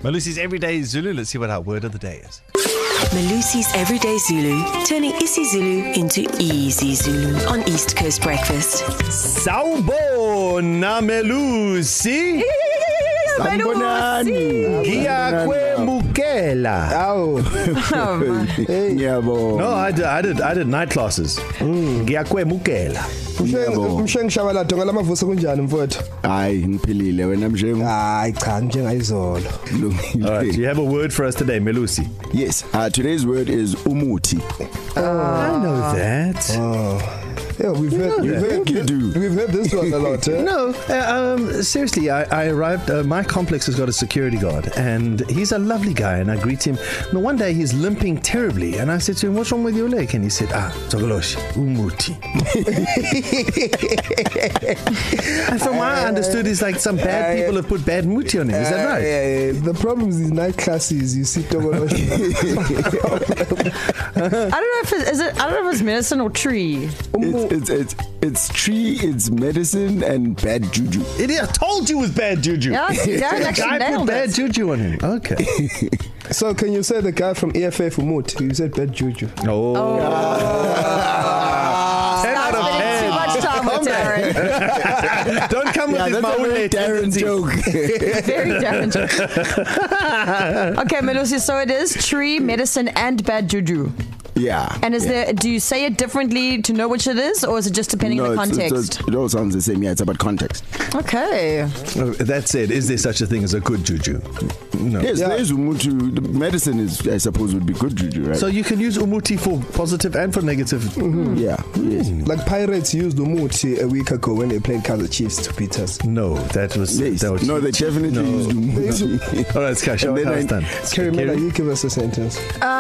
Malusi's Everyday Zulu. Let's see what our word of the day is. Malusi's Everyday Zulu, turning isiZulu into easy Zulu on East Coast Breakfast. Sawubona Melusi. Sanibonani. Ngiyakwemukela. Awu. Ngiyabonga. No, I did night classes. Ngiyakwemukela. Mshengishabalado ngalamavuso kunjani mfowethu? Hayi ngiphilile wena mshengu. Hayi cha njengayizolo. All right, do you have a word for us today, Melusi? Yes, today's word is umuti. I know that. Yeah, we've heard this one a lot. Eh? No, seriously, I arrived, my complex has got a security guard and he's a lovely guy and I greet him. No, one day he's limping terribly and I said to him, what's wrong with your leg? And he said, Togoloshi, umuti. And from what I understood, it's like some bad people have put bad muti on him. Is that right? Yeah. The problem with these night classes, you see Togoloshi. I don't know if it's medicine or tree. It's tree, it's medicine, and bad juju. I told you it was bad juju. Yeah, Darren actually nailed bad it. juju on him. Okay. So can you say the guy from EFA for Moot? You said bad juju. Oh. 10 out of 10. Too much time with Darren. Don't come with this my Darren joke. Very Darren joke. Okay, Melusi, so it is tree, medicine, and bad juju. Yeah. And do you say it differently to know which it is, or is it just depending on the context? It all sounds the same. Yeah, it's about context. Okay. That said, is there such a thing as a good juju? No. Yes, there is umuti. The medicine is, I suppose, would be good juju, right? So you can use umuti for positive and for negative. Mm-hmm. Yeah. Yes. Like Pirates used umuti a week ago when they played Kaizer Chiefs to beat us. No, that was... Yes. That was no, they definitely used umuti. All right, Ska, show us how it's done. Kerry Miller, you give us a sentence.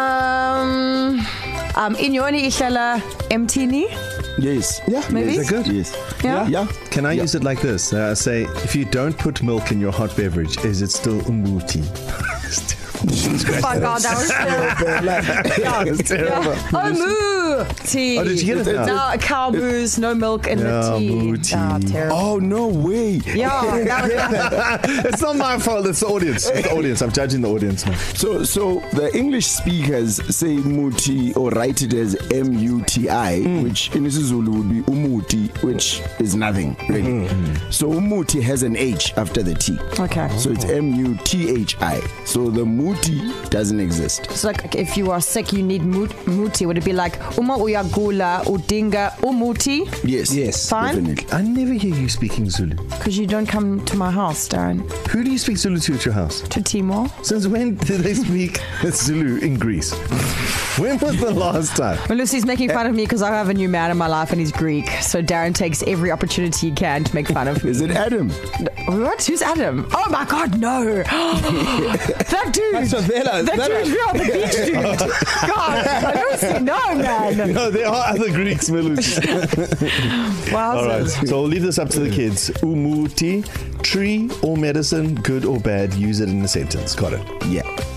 Inyoni ihlala emtini. Yes. Yeah. Maybe? Is that good? Yes. Yeah. Yeah. Can I use it like this? Say, if you don't put milk in your hot beverage, is it still umuti? Oh my God, that was terrible. It's terrible. Oh, moo tea. Oh, did you get it now? No, cow moos, no milk in the tea. Moo tea. Terrible. Oh, no way. Yeah, that was It's not my fault, it's the audience. It's the audience. I'm judging the audience now. So the English speakers say muti or write it as M-U-T-I, which in isiZulu would be umuti, which is nothing, really. So umuti has an H after the T. Okay. So it's M-U-T-H-I. So the muti doesn't exist. So like if you are sick, you need muti. Would it be like uma uyagula udinga umuti? Yes. Fine. Definitely. I never hear you speaking Zulu. Because you don't come to my house, Darren. Who do you speak Zulu to at your house? To Timor. Since when did they speak Zulu in Greece? When was the last time? Well, Lucy's making fun of me because I have a new man in my life and he's Greek. So Darren takes every opportunity he can to make fun of me. Is it Adam? What? Who's Adam? Oh my God, no. That dude. That's That dude, yeah, the beach dude. God, Lucy, no, man. No, there are other Greeks, Melusi. Wow. All right, so we'll leave this up to the kids. Umuti, tree or medicine, good or bad, use it in a sentence. Got it? Yeah.